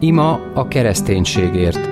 Ima a kereszténységért.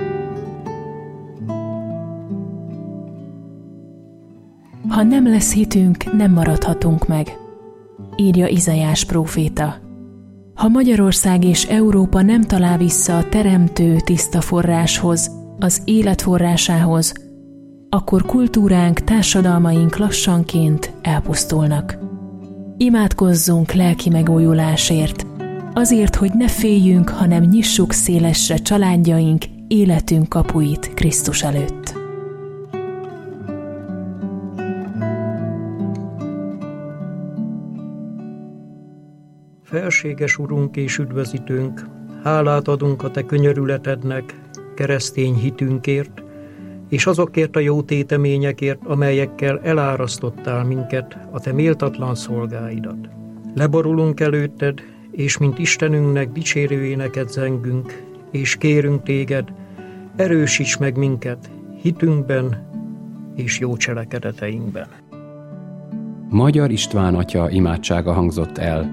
Ha nem lesz hitünk, nem maradhatunk meg, írja Izaiás próféta. Ha Magyarország és Európa nem talál vissza a teremtő tiszta forráshoz, az élet forrásához, akkor kultúránk, társadalmaink lassanként elpusztulnak. Imádkozzunk lelki megújulásért, azért, hogy ne féljünk, hanem nyissuk szélesre családjaink, életünk kapuit Krisztus előtt. Felséges Urunk és Üdvözítőnk, hálát adunk a Te könyörületednek, keresztény hitünkért, és azokért a jó téteményekért, amelyekkel elárasztottál minket, a Te méltatlan szolgáidat. Leborulunk előtted, és mint Istenünknek dicsérő éneket zengünk, és kérünk Téged, erősíts meg minket hitünkben és jó cselekedeteinkben. Magyar István atya imádsága hangzott el.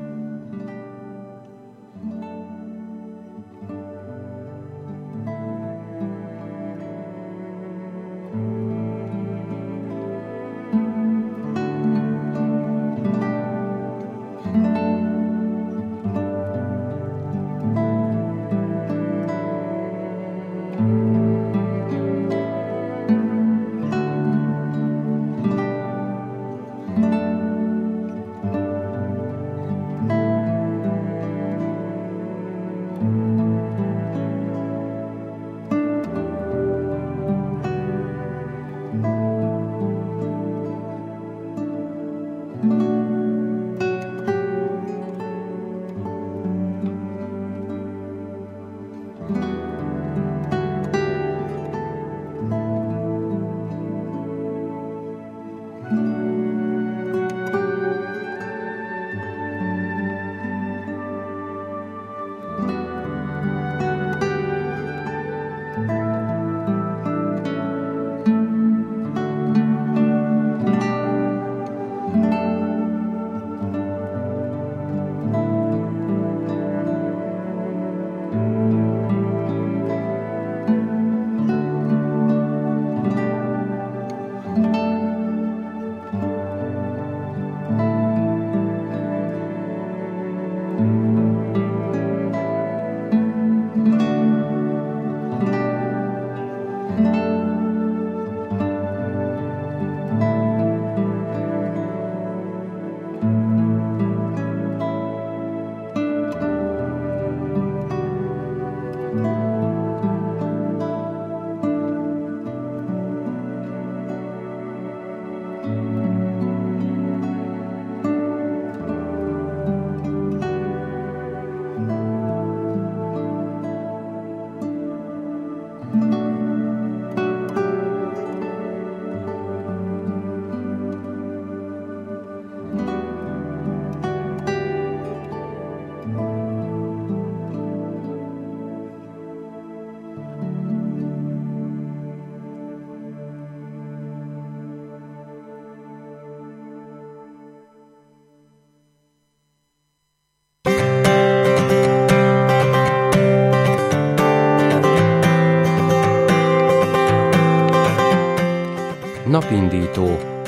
Napindító,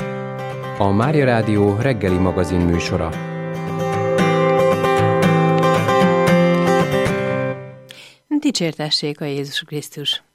a Mária Rádió reggeli magazin műsora. Dicsértessék a Jézus Krisztus!